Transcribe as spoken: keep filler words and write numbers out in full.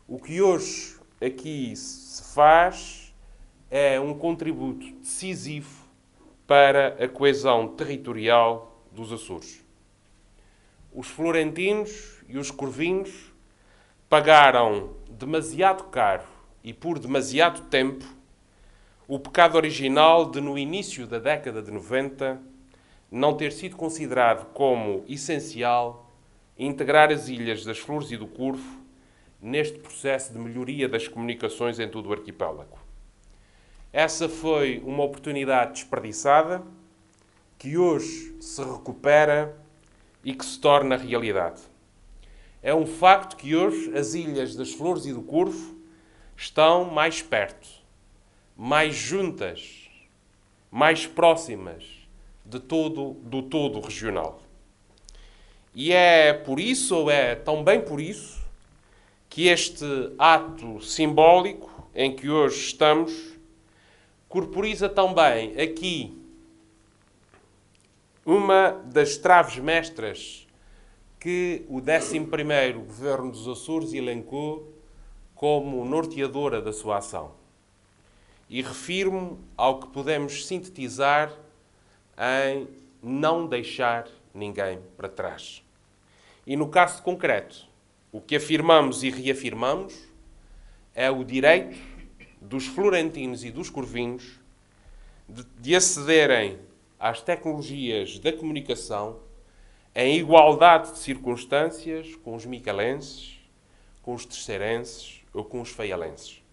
O que hoje aqui se faz é um contributo decisivo para a coesão territorial dos Açores. Os florentinos e os corvinos pagaram demasiado caro e por demasiado tempo o pecado original de, no início da década de noventa, não ter sido considerado como essencial integrar as ilhas das Flores e do Corvo neste processo de melhoria das comunicações em todo o arquipélago. Essa foi uma oportunidade desperdiçada que hoje se recupera e que se torna realidade. É um facto que hoje as ilhas das Flores e do Corvo estão mais perto, mais juntas, mais próximas de todo, do todo regional. E é por isso, ou é também por isso, que este ato simbólico em que hoje estamos corporiza também aqui uma das traves mestras que o décimo primeiro Governo dos Açores elencou como norteadora da sua ação. E refiro-me ao que podemos sintetizar em não deixar ninguém para trás. E no caso concreto, o que afirmamos e reafirmamos é o direito dos florentinos e dos corvinos de, de acederem às tecnologias da comunicação em igualdade de circunstâncias com os micalenses, com os terceirenses ou com os faialenses.